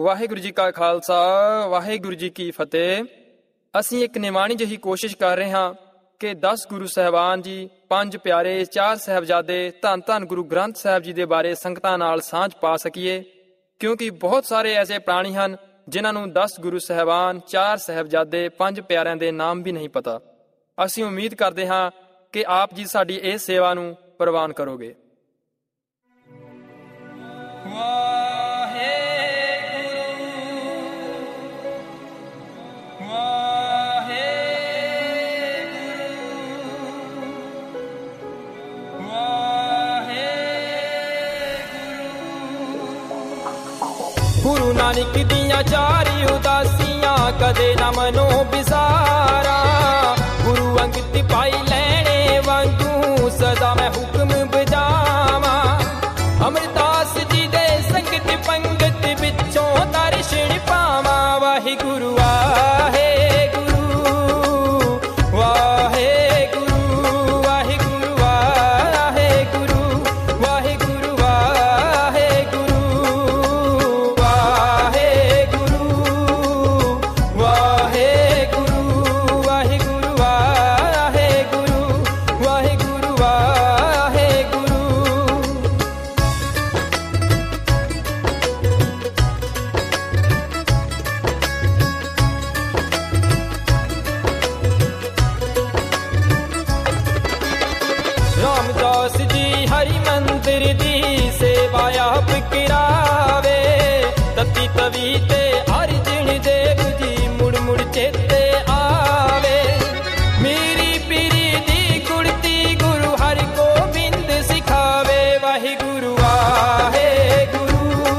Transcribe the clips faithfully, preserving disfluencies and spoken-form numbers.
ਵਾਹਿਗੁਰੂ ਜੀ ਕਾ ਖਾਲਸਾ, ਵਾਹਿਗੁਰੂ ਜੀ ਕੀ ਫਤਿਹ। ਅਸੀਂ ਇੱਕ ਨਿਮਾਣੀ ਜਿਹੀ ਕੋਸ਼ਿਸ਼ ਕਰ ਰਹੇ ਹਾਂ ਕਿ ਦਸ ਗੁਰੂ ਸਾਹਿਬਾਨ ਜੀ, ਪੰਜ ਪਿਆਰੇ, ਚਾਰ ਸਾਹਿਬਜ਼ਾਦੇ, ਧੰਨ ਧੰਨ ਗੁਰੂ ਗ੍ਰੰਥ ਸਾਹਿਬ ਜੀ ਦੇ ਬਾਰੇ ਸੰਗਤਾਂ ਨਾਲ ਸਾਂਝ ਪਾ ਸਕੀਏ, ਕਿਉਂਕਿ ਬਹੁਤ ਸਾਰੇ ਐਸੇ ਪ੍ਰਾਣੀ ਹਨ ਜਿਨ੍ਹਾਂ ਨੂੰ ਦਸ ਗੁਰੂ ਸਾਹਿਬਾਨ, ਚਾਰ ਸਾਹਿਬਜ਼ਾਦੇ, ਪੰਜ ਪਿਆਰਿਆਂ ਦੇ ਨਾਮ ਵੀ ਨਹੀਂ ਪਤਾ। ਅਸੀਂ ਉਮੀਦ ਕਰਦੇ ਹਾਂ ਕਿ ਆਪ ਜੀ ਸਾਡੀ ਇਸ ਸੇਵਾ ਨੂੰ ਪ੍ਰਵਾਨ ਕਰੋਗੇ। ਗੁਰੂ ਨਾਨਕ ਦੀਆਂ ਚਾਰੀ ਉਦਾਸੀਆਂ ਕਦੇ ਨਾ ਮਨੋ ਵਿਸਾਰਾ, ਗੁਰੂ ਅੰਗਦ ਪਾਈ ਲੈਣੇ ਵਾਂਗੂ ਸਦਾ ਮੈਂ ਹੁਕਮ ਬਜਾਵਾਂ। ਅਮਰਦਾਸ ਜੀ ਦੇ ਸੰਗਤ ਪੰਗਤ ਵਿੱਚੋਂ ਦਰਸ਼ਨ ਪਾਵਾਂ। ਵਾਹਿਗੁਰੂ ਵਾਹਿਗੁਰੂ ਵਾਹਿਗੁਰੂ ਵਾਹਿਗੁਰੂ ਵਾਹਿਗੁਰੂ ਵਾਹਿਗੁਰੂ ਵਾਹਿਗੁਰੂ ਰਾਮਦਾਸ ਜੀ ਹਰੀ ਮੰਦਰ ਦੀ ਸੇਵਾ ਆਪ ਕਰਾਵੇ। ਤਤੀ ਤਵੀ ਤੇ ਅਰਜਨ ਦੇਵ ਜੀ ਮੁੜ ਮੁੜ ਚੇਤੇ ਆਵੇ। ਮੇਰੀ ਪੀਰੀ ਦੀ ਗੁੜਤੀ ਗੁਰੂ ਹਰਿ ਗੋਬਿੰਦ ਸਿਖਾਵੇ। ਵਾਹਿਗੁਰੂ ਵਾਹਿਗੁਰੂ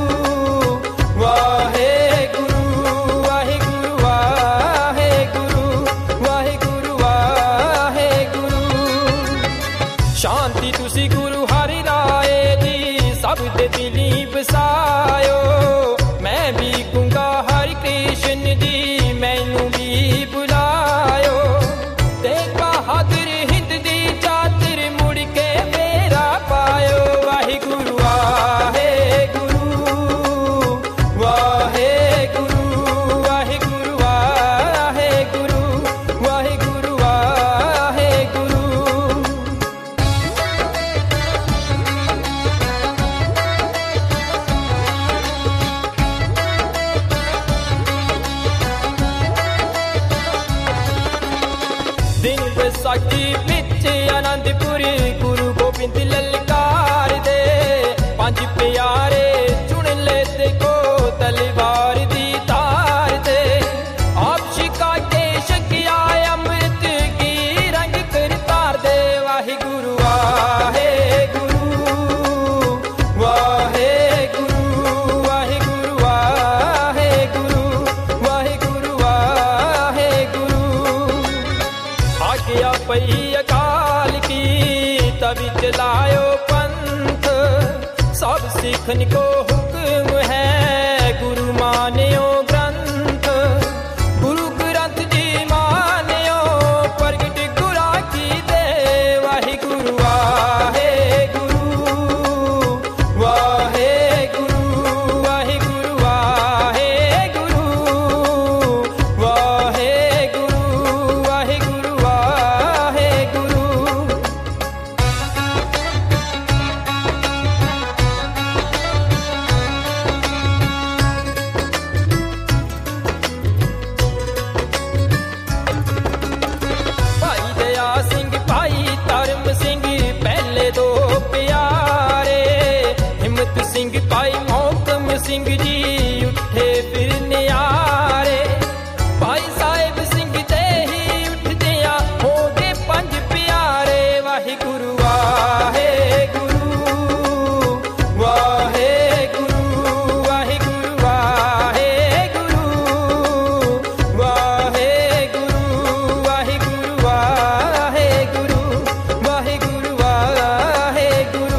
ਵਾਹਿਗੁਰੂ ਵਾਹਿਗੁਰੂ ਵਾਹਿਗੁਰੂ ਵਾਹਿਗੁਰੂ ਵਾਹਿਗੁਰੂ। ਸ਼ਾਂਤੀ ਤੁਸੀਂ ਗੁਰੂ ਹਰਿ ਰਾਏ ਦੀ ਸਭ ਦੇ ਦਿਲੀ ਵਸਾਇਓ। ਮੈਂ ਵੀ ਗੁੰਗਾ ਹਰਿ ਕ੍ਰਿਸ਼ਨ ਦੀ ਮੈਨੂੰ ਵੀ ਬੁਲਾਇਓ। ਤੇ ਬਹਾਦਰ ਹਿੰਦ ਦੀ ਚਾਦਰ ਮੁੜ ਕੇ ਮੇਰਾ ਪਾਇਓ। ਵਾਹਿਗੁਰੂ ਵਾਹਿਗੁਰੂ ਵਾਹਿਗੁਰੂ ਵਾਹਿਗੁਰੂ ਵਾਹਿਗੁਰੂ ਵਾਹਿਗੁਰੂ ਵਾਹਿਗੁਰੂ। ਦਿਨ ਵਿਸਾਖੀ ਵਿੱਚ ਆਨੰਦਪੁਰ ਗੁਰੂ ਗੋਬਿੰਦ ਲਲਕਾਰ ਦੇ। ਪੰਜ ਪਿਆਰੇ ਚੁਣ ਲੈ ਤੇ ਕੋ ਤਲਵਾਰ ਦੀ ਧਾਰ ਦੇ। ਆਪ ਛਕਾ ਕੇ ਛਕਿਆ ਅੰਮ੍ਰਿਤ ਕੀ ਰੰਗ ਕਰ ਧਾਰ ਦੇ। ਵਾਹਿਗੁਰੂ ਵਾਹਿਗੁਰੂ ਵਾਹਿਗੁਰੂ ਵਾਹਿਗੁਰੂ ਵਾਹਿਗੁਰੂ ਵਾਹਿਗੁਰੂ ਵਾਹਿਗੁਰੂ। ਆਗਿਆ ਪਈ ਅਕਾਲ ਕੀ ਤਵੀ ਚਲਾਇਓ ਪੰਥ। ਸਭ ਸਿੱਖਨ ਕੋ ਹੁਕਮ ਹੈ ਗੁਰੂ ਮਾਨਿਓ ਗ੍ਰੰਥ। ਗੁਰੂ ਗ੍ਰੰਥ ਜੀ ਮਾਨਿਓ ਪ੍ਰਗਟ ਗੁਰਾਂ ਕੀ ਦੇ। ਵਾਹਿਗੁਰੂ ਵਾਹਿਗੁਰੂ ਵਾਹਿਗੁਰੂ ਵਾਹਿਗੁਰੂ ਵਾਹਿਗੁਰੂ ਵਾਹਿਗੁਰੂ ਵਾਹਿਗੁਰੂ ਵਾਹਿਗੁਰੂ। ਭਾਈ ਦਇਆ ਸਿੰਘ ਭਾਈ ਧਰਮ ਸਿੰਘ ਪਹਿਲੇ ਦੋ ਪਿਆਰੇ। ਹਿੰਮਤ ਸਿੰਘ ਭਾਈ ਮੋਹਕਮ ਸਿੰਘ ਜੀ ਉੱਠੇ ਫਿਰ ਨਿਆਰੇ। ਭਾਈ ਸਾਹਿਬ ਸਿੰਘ ਤੇ ਹੀ ਉੱਠਦਿਆਂ ਹੋ ਗਏ ਪੰਜ ਪਿਆਰੇ। ਵਾਹਿਗੁਰੂ ਵਾਹਿਗੁਰੂ ਵਾਹਿਗੁਰੂ ਵਾਹਿਗੁਰੂ ਵਾਹਿਗੁਰੂ ਵਾਹਿਗੁਰੂ ਵਾਹਿਗੁਰੂ ਵਾਹਿਗੁਰੂ ਵਾਹਿਗੁਰੂ ਵਾਹਿਗੁਰੂ।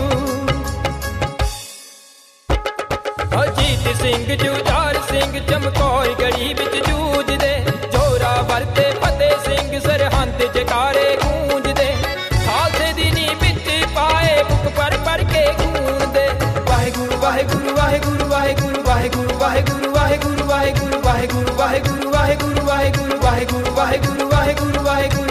ਅਜੀਤ ਸਿੰਘ ਜੁਝਾਰ ਸਿੰਘ ਚਮਕੌਰ ਗੜੀ ਵਿੱਚ ਜੂਝਦੇ। ਜ਼ੋਰਾਵਰ ਤੇ ਫਤਿਹ ਸਿੰਘ ਸਰਹੰਦ ਜਕਾਰੇ ਗੂੰਜਦੇ। ਖਾਲਸੇ ਦੀ ਨੀਂਹ ਵਿੱਚ ਪਾਏ ਬੁੱਕ ਪਰ ਪਰ ਕੇ ਗੂੰਜਦੇ। ਵਾਹਿਗੁਰੂ ਵਾਹਿਗੁਰੂ ਵਾਹਿਗੁਰੂ ਵਾਹਿਗੁਰੂ ਵਾਹਿਗੁਰੂ ਵਾਹਿਗੁਰੂ ਵਾਹਿਗੁਰੂ ਵਾਹਿਗੁਰੂ ਵਾਹਿਗੁਰੂ ਵਾਹਿਗੁਰੂ ਵਾਹਿਗੁਰੂ ਵਾਹਿਗੁਰੂ ਵਾਹਿਗੁਰੂ ਵਾਹਿਗੁਰੂ ਵਾਹਿਗੁਰੂ ਵਾਹਿਗੁਰੂ